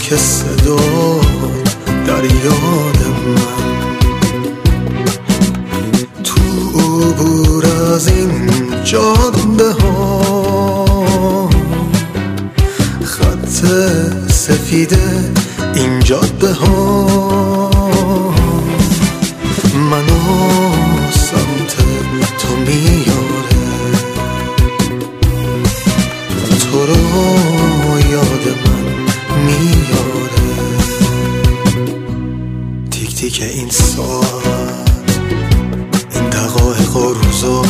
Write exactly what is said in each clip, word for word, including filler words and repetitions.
که صدات در یاد من، تو عبور از این جاده ها، خط سفید این جاده ها منو سمت تو میاره، تو رو یاد من میاره. تیک تیک این ساعت، این دقایق و روزا،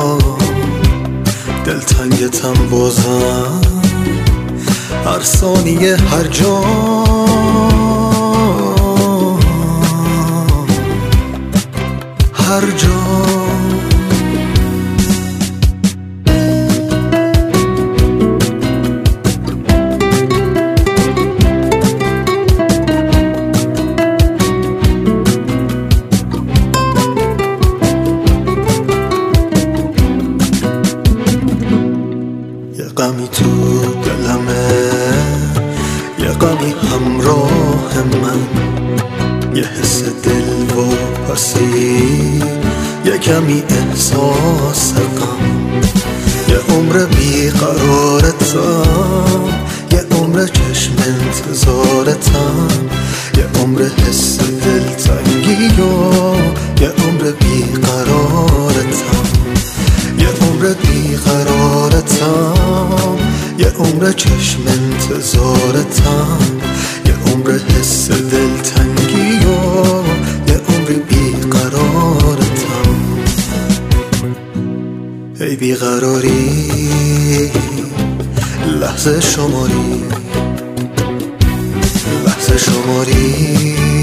دلتنگتم بازم هر ثانیه هر جا، هر جا. یه غمی تو دلمه، یه غمی همراه من، یه حس دل و پسی، یه کمی احساس غم، یه عمر بیقرارتم، یه عمر چشم انتظارتم، یه عمر حس دلتنگی و یه عمر بیقرارتم، یه عمر بیقرارتم، یه عمر چشم انتظارتم، یه عمر حس دلتنگی و یه عمر بیقرارتم. ای بیقراری لحظه شماری، لحظه شماری